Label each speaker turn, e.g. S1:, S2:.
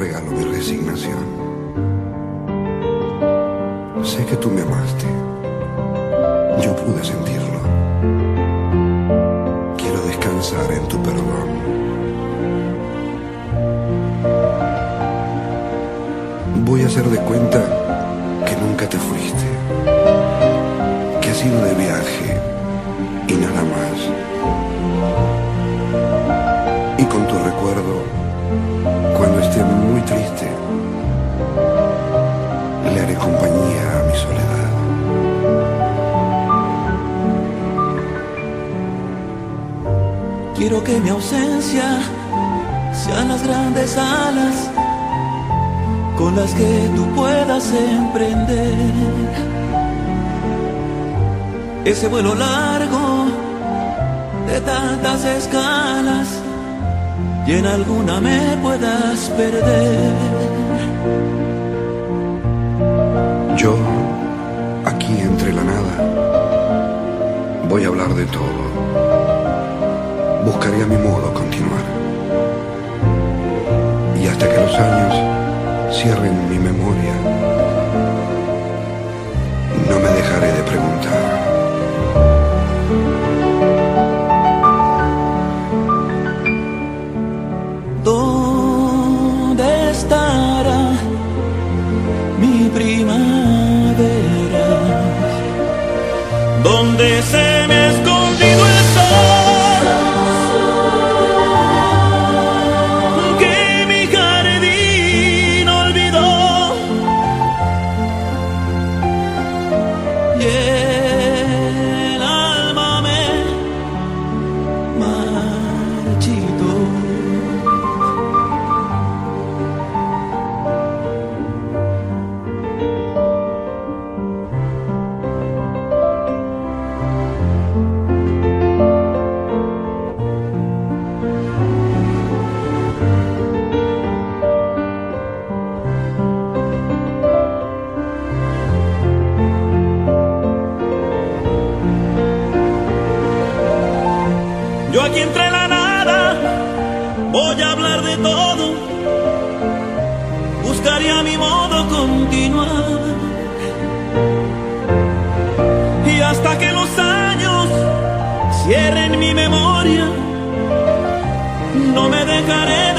S1: regalo mi resignación. Sé que tú me amaste, yo pude sentirlo. Quiero descansar en tu perdón. Voy a hacer de cuenta que nunca te fuiste, que has ido de viaje y nada más. Y con tu recuerdo, cuando esté muy triste, le haré compañía a mi soledad.
S2: Quiero que mi ausencia sean las grandes alas con las que tú puedas emprender ese vuelo largo de tantas escalas y en alguna me puedas perder.
S1: Yo, aquí entre la nada, voy a hablar de todo. Buscaré a mi modo continuar. Y hasta que los años cierren mi memoria, no me dejaré de preguntar.
S2: ¿Dónde estará mi primavera? ¿Dónde se me ha escondido el sol que mi jardín olvidó? Y el alma me marchitó. Yo aquí entre la nada voy a hablar de todo, buscaré a mi modo continuar. Y hasta que los años cierren mi memoria, no me dejaré